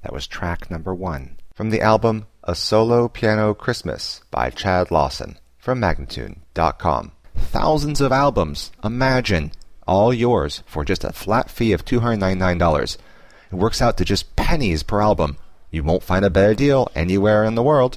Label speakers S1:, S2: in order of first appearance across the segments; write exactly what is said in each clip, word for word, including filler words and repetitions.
S1: That was track number one. From the album A Solo Piano Christmas by Chad Lawson from Magnatune dot com. Thousands of albums, imagine, all yours for just a flat fee of two hundred ninety-nine dollars. It works out to just pennies per album. You won't find a better deal anywhere in the world.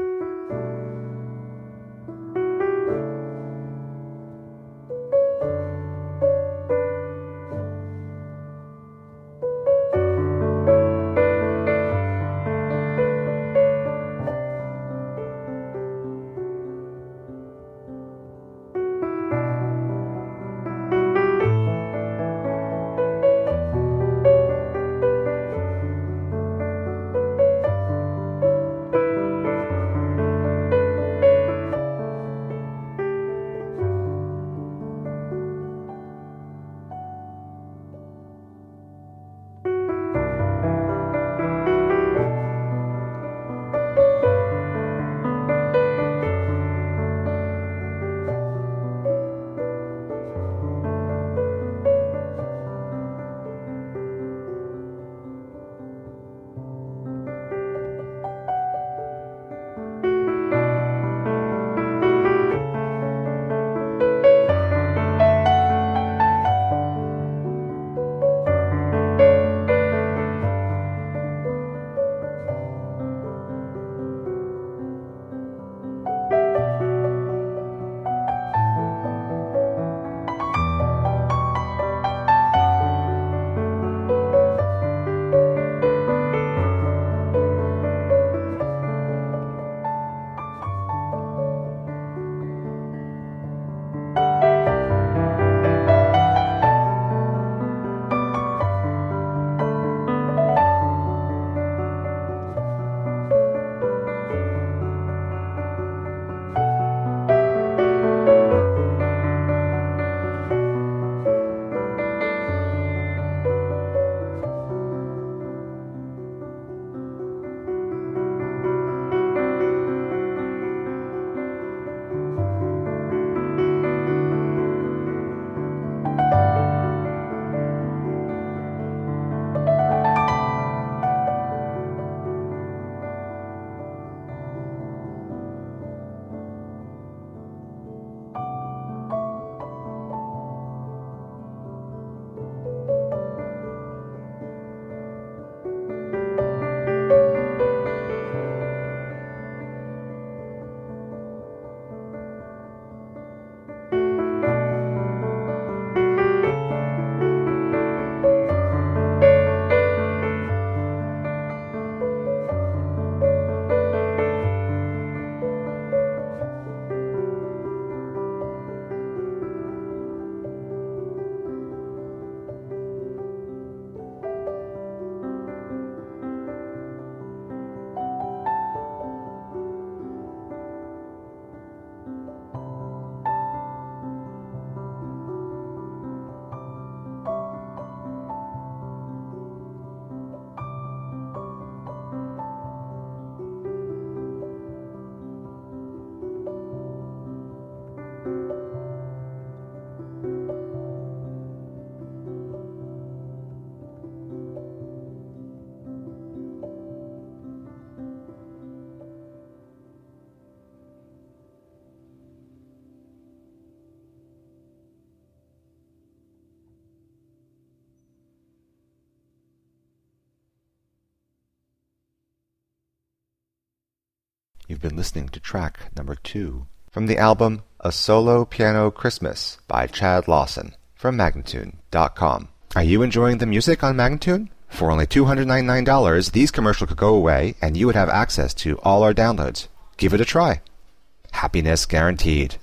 S1: You've been listening to track number two from the album A Solo Piano Christmas by Chad Lawson from Magnatune dot com. Are you enjoying the music on Magnatune? For only two hundred ninety-nine dollars, these commercials could go away and you would have access to all our downloads. Give it a try. Happiness guaranteed.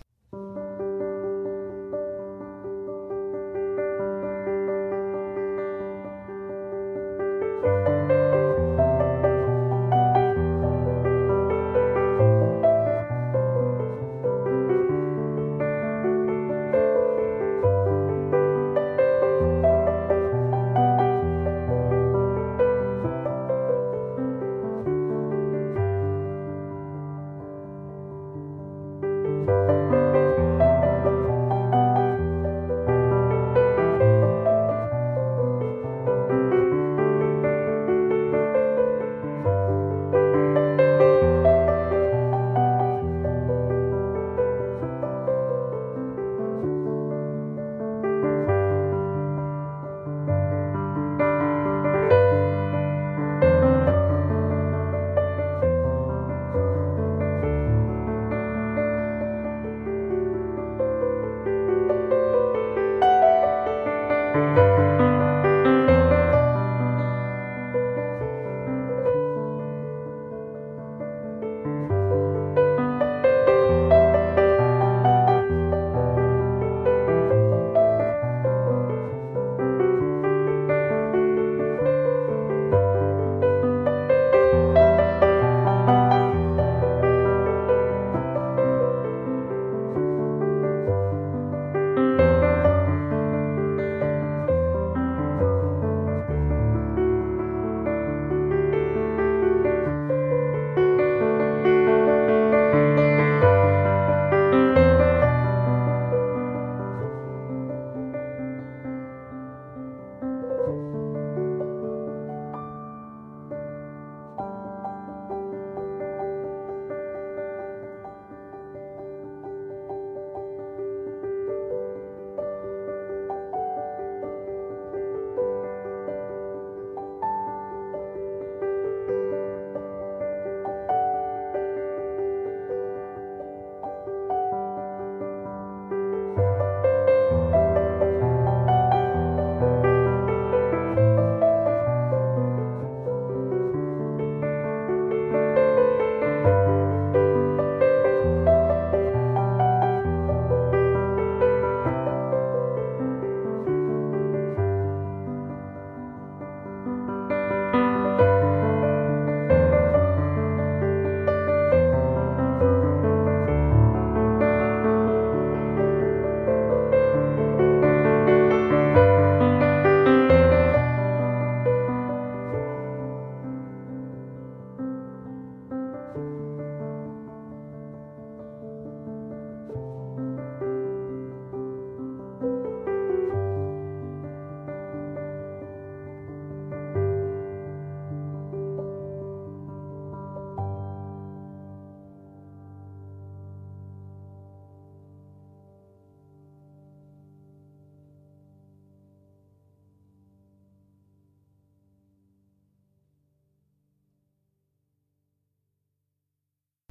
S2: Thank you.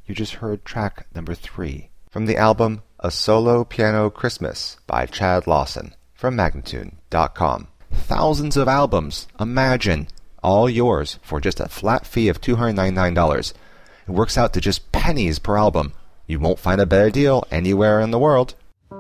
S1: You just heard track number three from the album A Solo Piano Christmas by Chad Lawson from Magnatune dot com. Thousands of albums, imagine, all yours for just a flat fee of two hundred ninety-nine dollars. It works out to just pennies per album. You won't find a better deal anywhere in the world.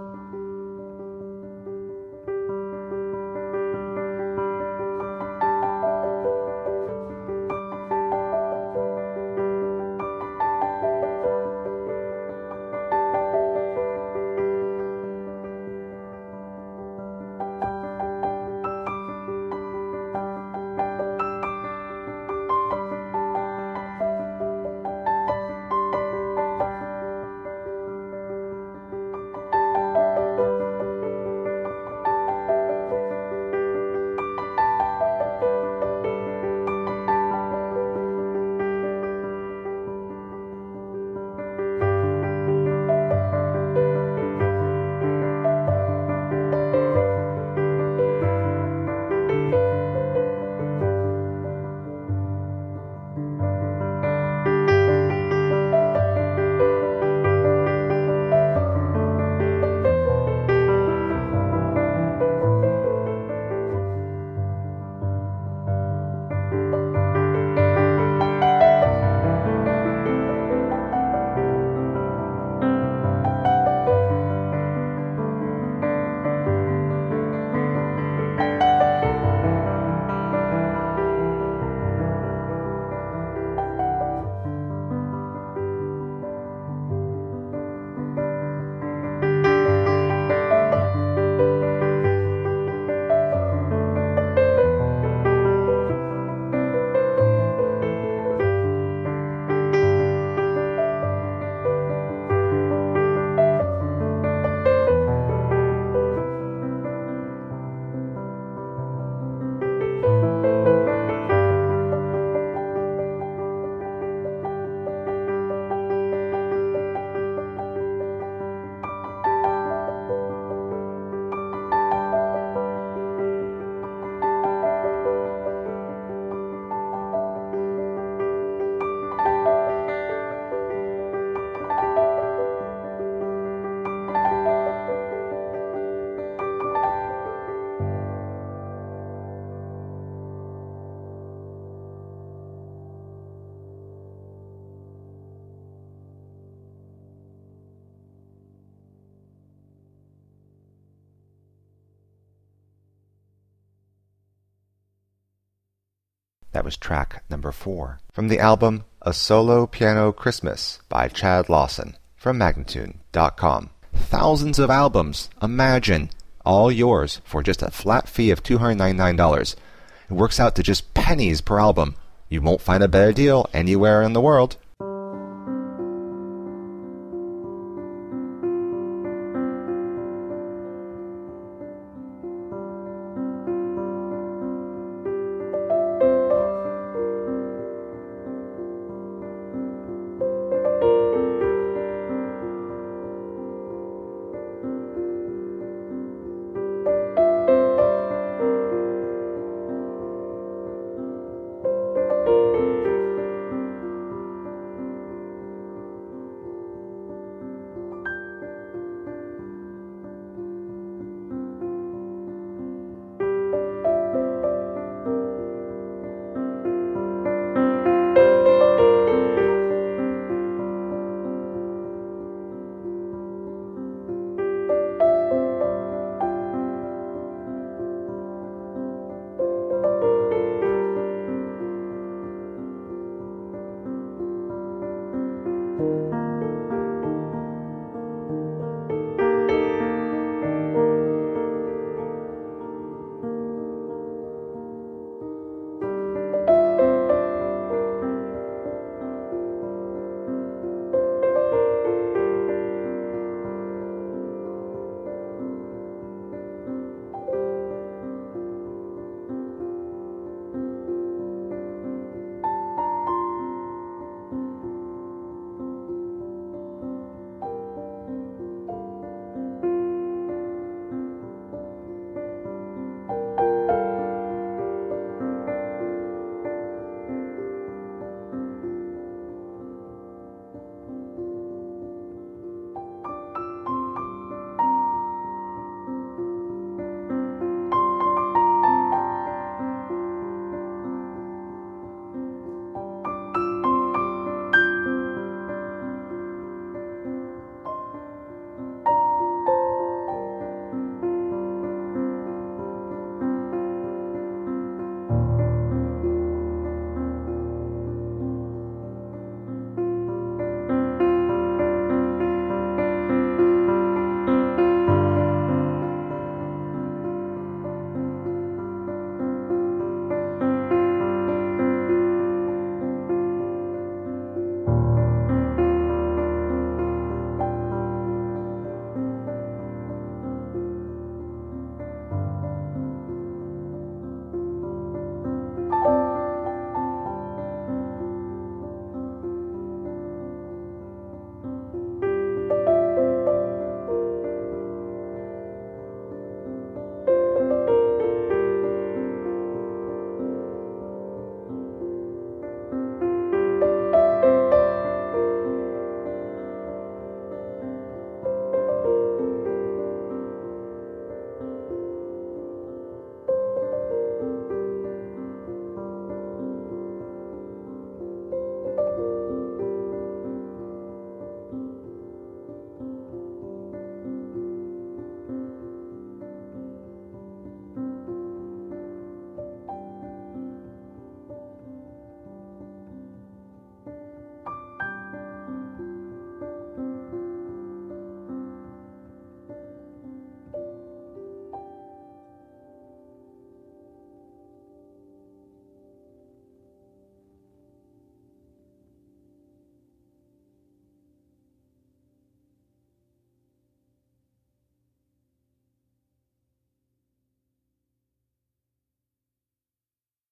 S1: That was track number four from the album A Solo Piano Christmas by Chad Lawson from Magnatune dot com. Thousands of albums, imagine, all yours for just a flat fee of two hundred ninety-nine dollars. It works out to just pennies per album. You won't find a better deal anywhere in the world.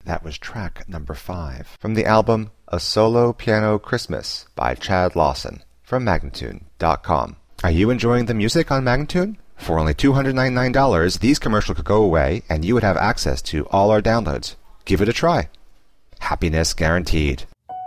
S1: That was track number five from the album A Solo Piano Christmas by Chad Lawson from Magnatune dot com. Are you enjoying the music on Magnatune? For only two hundred ninety-nine dollars, these commercials could go away and you would have access to all our downloads. Give it a try. Happiness guaranteed.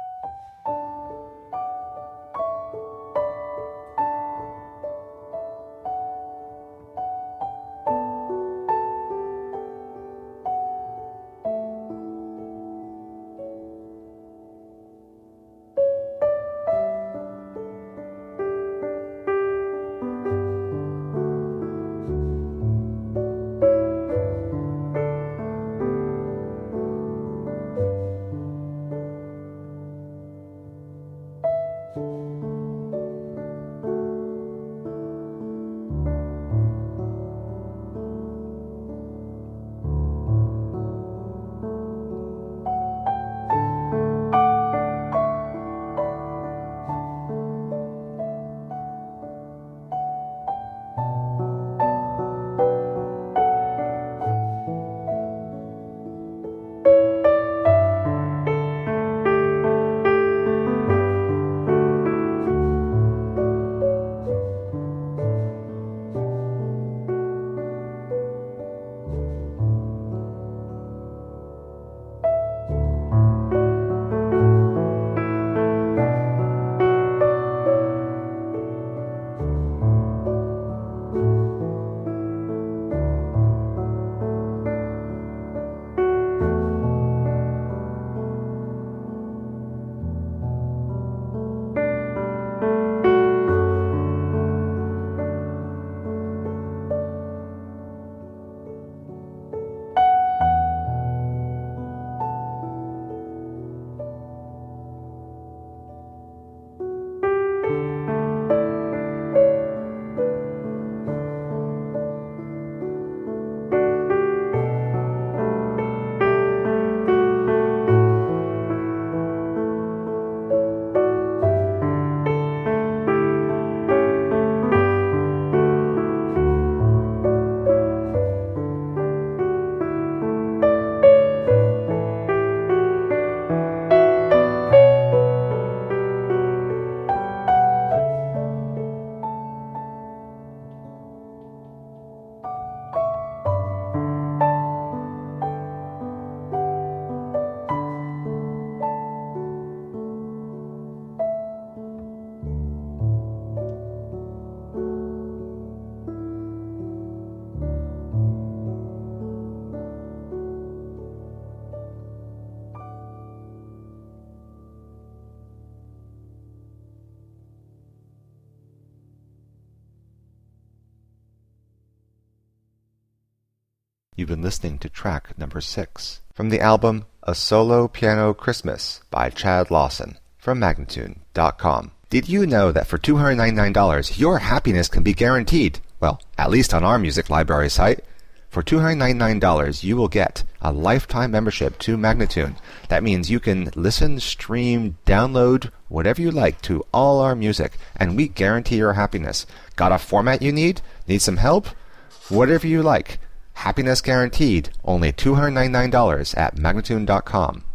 S1: You've been listening to track number six from the album A Solo Piano Christmas by Chad Lawson from Magnatune dot com. Did you know that for two hundred ninety-nine dollars your happiness can be guaranteed? Well, at least on our music library site. For two hundred ninety-nine dollars you will get a lifetime membership to Magnatune. That means you can listen, stream, download, whatever you like to all our music, and we guarantee your happiness. Got a format you need? Need some help? Whatever you like. Happiness guaranteed. Only two hundred ninety-nine dollars at Magnatune dot com.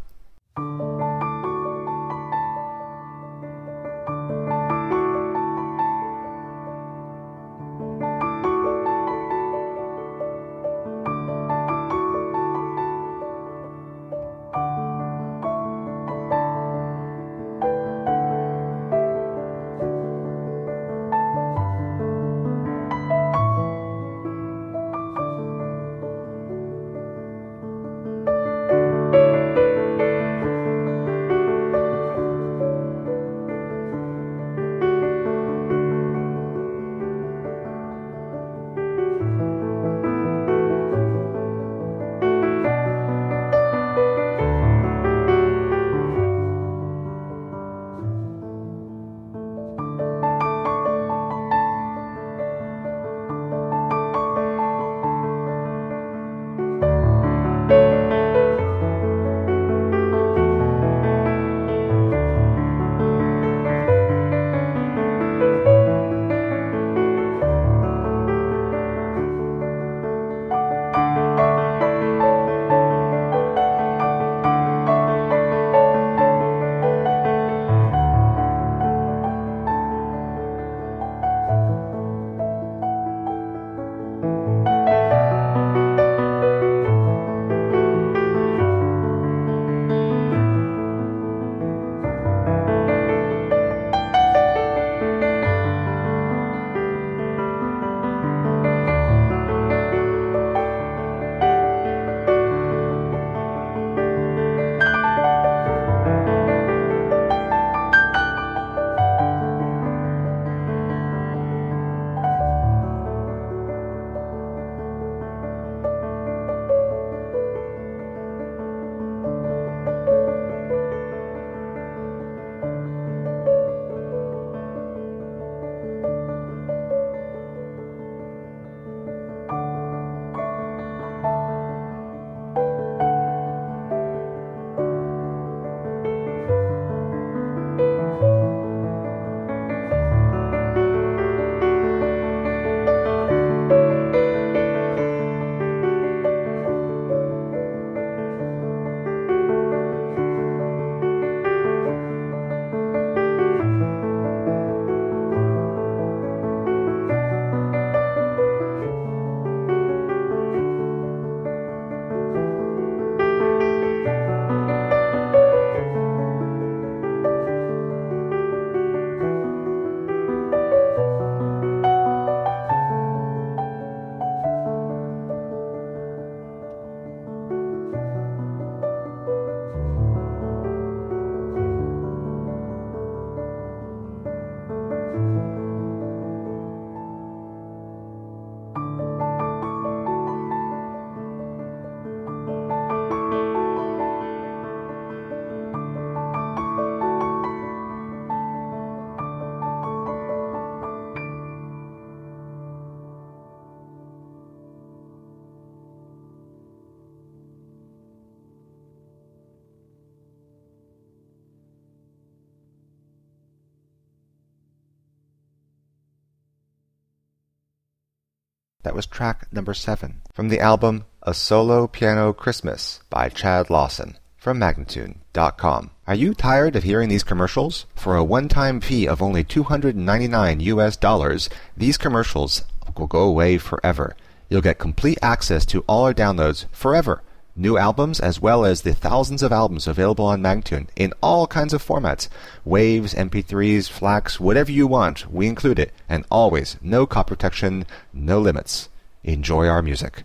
S1: That was track number seven from the album A Solo Piano Christmas by Chad Lawson from Magnatune dot com. Are you tired of hearing these commercials? For a one-time fee of only two hundred ninety-nine U S dollars, these commercials will go away forever. You'll get complete access to all our downloads forever. New albums as well as the thousands of albums available on Magnatune in all kinds of formats. Waves, M P threes, FLACs, whatever you want, we include it. And always, no copy protection, no limits. Enjoy our music.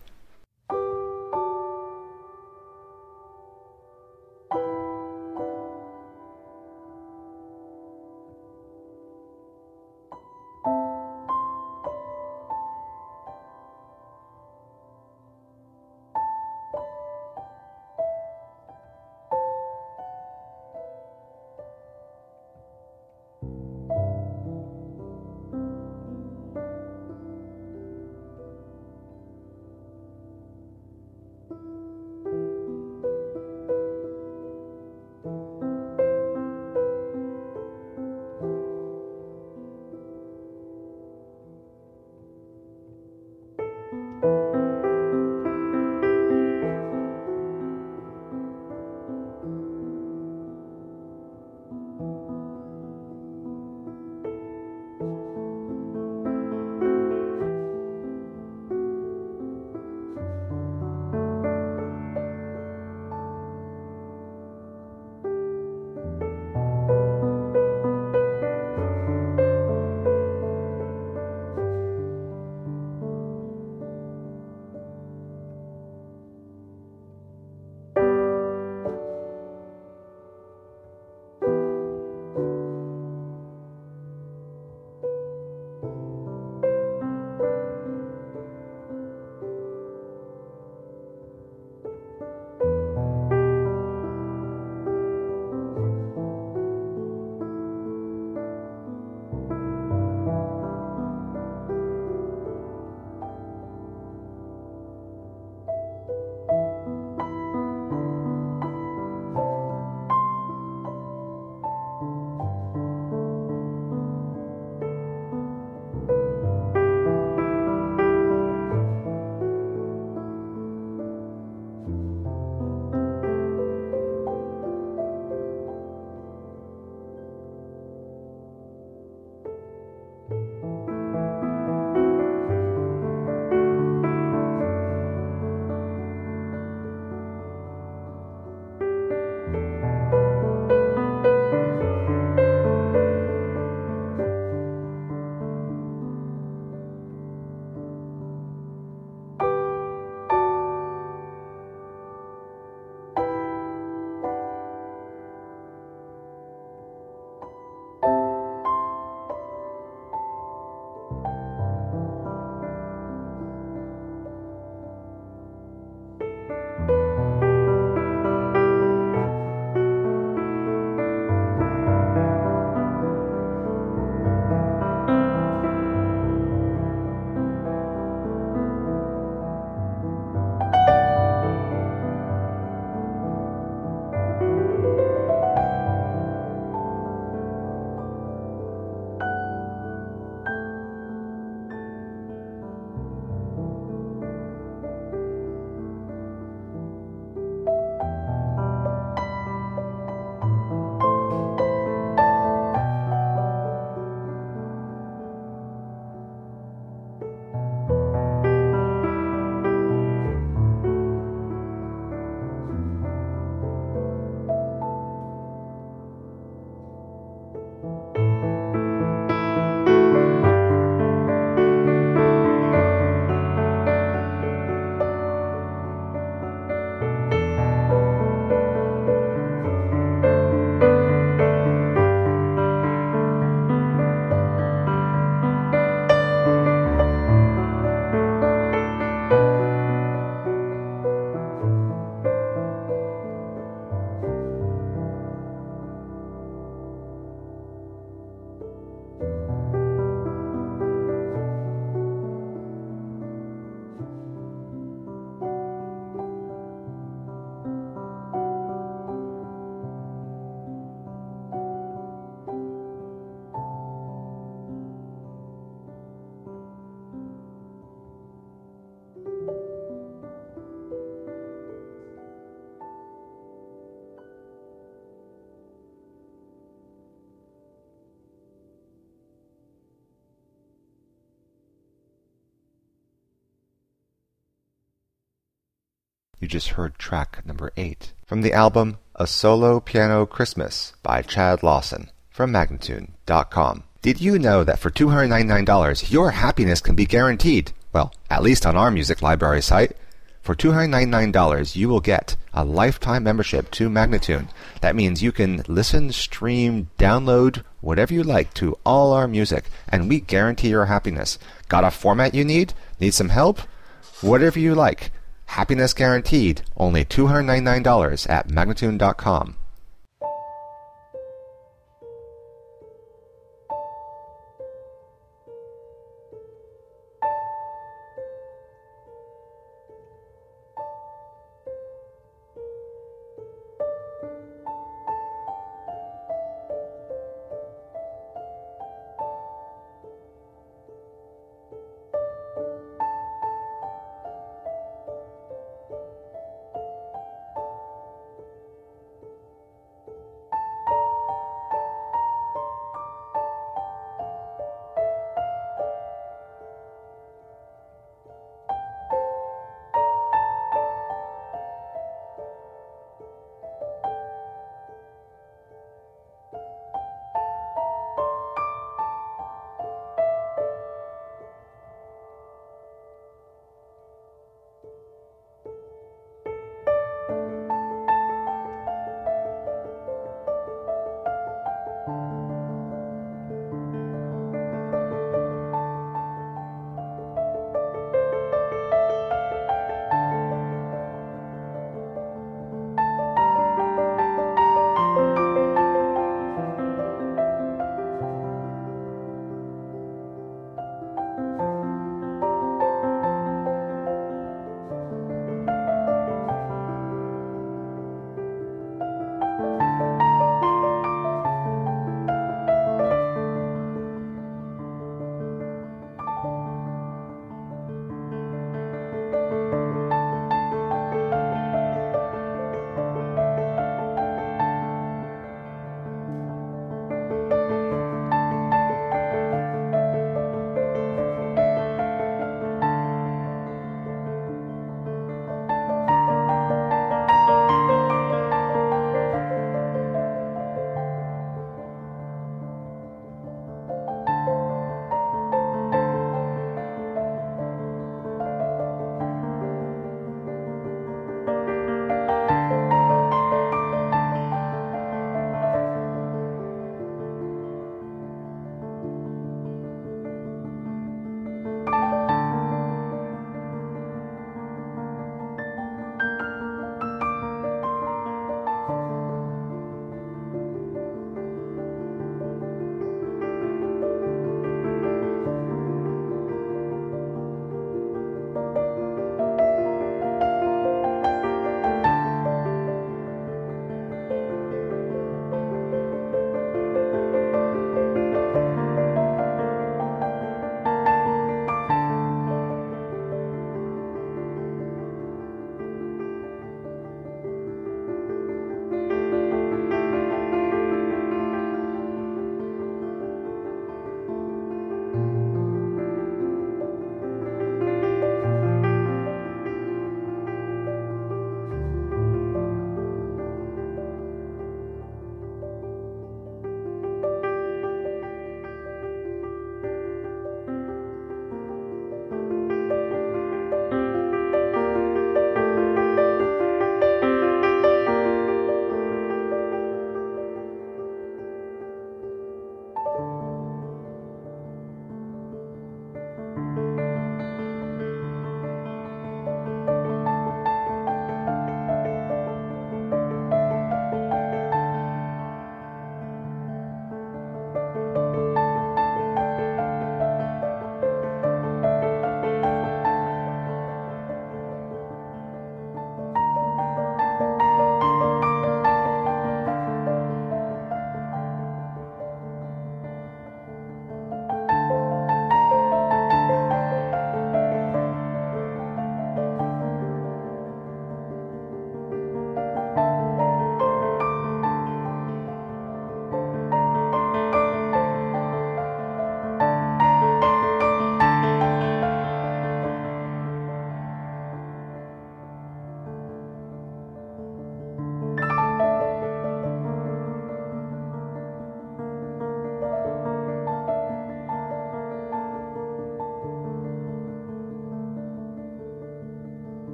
S1: You just heard track number eight from the album A Solo Piano Christmas by Chad Lawson from Magnatune dot com. Did you know that for two hundred ninety-nine dollars your happiness can be guaranteed? Well, at least on our music library site. For two hundred ninety-nine dollars you will get a lifetime membership to Magnatune. That means you can listen, stream, download, whatever you like to all our music, and we guarantee your happiness. Got a format you need? Need some help? Whatever you like. Happiness guaranteed. Only two hundred ninety-nine dollars at Magnatune dot com.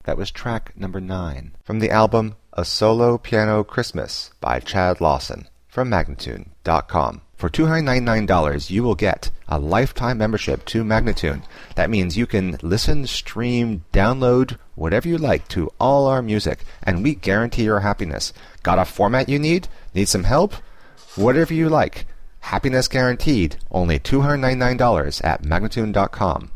S1: That was track number nine from the album A Solo Piano Christmas by Chad Lawson from Magnatune dot com. For two hundred ninety-nine dollars, you will get a lifetime membership to Magnatune. That means you can listen, stream, download, whatever you like to all our music, and we guarantee your happiness. Got a format you need? Need some help? Whatever you like. Happiness guaranteed. Only two hundred ninety-nine dollars at Magnatune dot com.